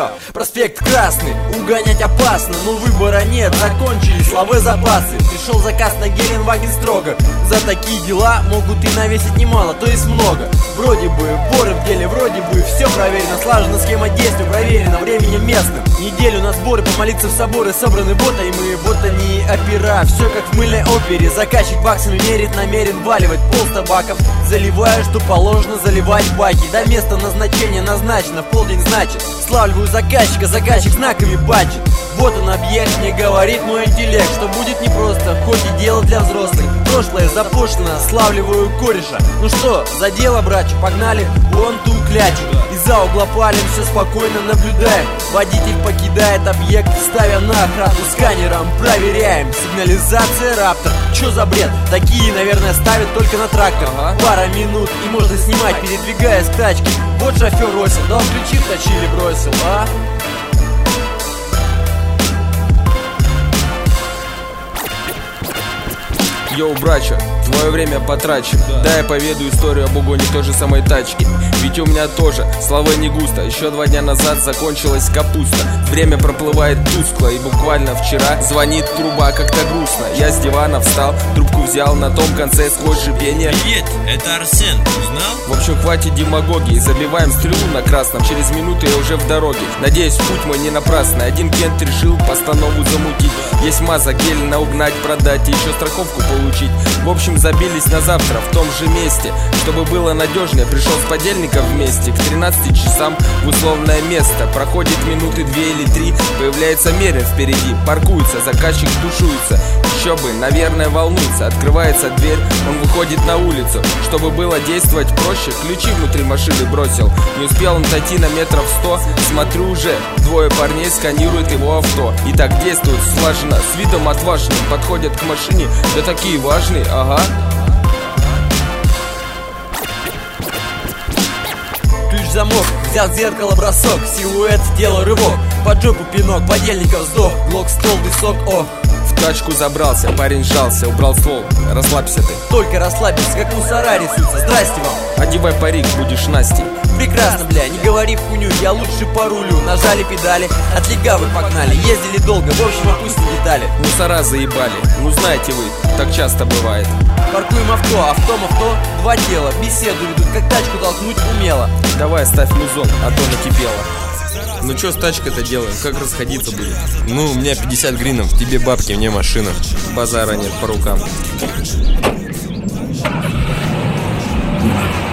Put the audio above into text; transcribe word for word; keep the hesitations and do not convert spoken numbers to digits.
направо, проспект Красный. Угонять опасно, но выбора нет, закончились лавы запасы. Пришел заказ на Геленваген строго. За такие дела могут и навесить немало, то есть много. Вроде бы воры в деле, вроде бы все проверено, слажена схема действий, проверена временем местным. Неделю на сборы, помолиться в соборы, собраны бота, и мы вот они опера. Все как в мыльной опере, заказчик баксами мерит, намерен валивать пол с табаком. Заливаю, что положено заливать баки. До места назначения назначено, в полдень значит. Славливаю заказчика, заказчик знаками бачит. Вот он объект, мне говорит мой интеллект, что будет непросто, хоть и дело для взрослых. Прошлое запущено, славливаю кореша. Ну что, за дело, братчик, погнали вон ту клячу. Из-за угла палим, все спокойно наблюдаем. Водитель покидает объект, ставя на охрану сканером. Проверяем, сигнализация Раптор. Чё за бред? Такие, наверное, ставят только на трактор. Пара минут и можно снимать, передвигаясь к тачке. Вот шофер росил, дал ключи, втащили, бросил, а? Йоу, брачо, твое время потрачу. Да, я поведу историю об угоне той же самой тачки. Ведь у меня тоже, слава не густо. Еще два дня назад закончилась капуста. Время проплывает тускло, и буквально вчера звонит труба, как-то грустно. Я с дивана встал, трубку взял, на том конце сквозь шипение: привет, это Арсен, узнал? В общем, хватит демагогии, забиваем стрелу на красном. Через минуту я уже в дороге. Надеюсь, путь мой не напрасный. Один Кент решил постанову замутить. Есть маза, гель на угнать, продать и еще страховку получить. В общем, забились на завтра в том же месте. Чтобы было надежнее, пришел с подельником вместе. К тринадцати часам в условное место. Проходит минуты две или три, появляется Мерин впереди. Паркуется, заказчик тушуется. Еще бы, наверное, волнуется. Открывается дверь, он выходит на улицу. Чтобы было действовать проще, ключи внутри машины бросил. Не успел он дойти на метров сто. Смотрю уже, двое парней сканируют его авто. И так действуют слаженно, с видом отважным. Подходят к машине, да такие важные, ага. Ключ замок, взял зеркало бросок, силуэт, дело рывок, под жопу пинок, подельников вздох, глок, стол, висок, ох. В тачку забрался, парень сжался, убрал ствол. Расслабься ты. Только расслабился, как мусора рисуются. Здрасте вам. Одевай парик, будешь Настей. Прекрасно, бля, не говори в хуйню, я лучше по рулю. Нажали педали, от легавы погнали. Ездили долго, в общем, опустим детали. Мусора заебали, ну знаете вы, так часто бывает. Паркуем авто, автом авто, два тела. Беседу ведут, как тачку толкнуть умело. Давай, ставь музон, а то накипело. Ну чё с тачкой-то делаем? Как расходиться будет? Ну, у меня пятьдесят гринов, тебе бабки, мне машина. Базара нет, по рукам.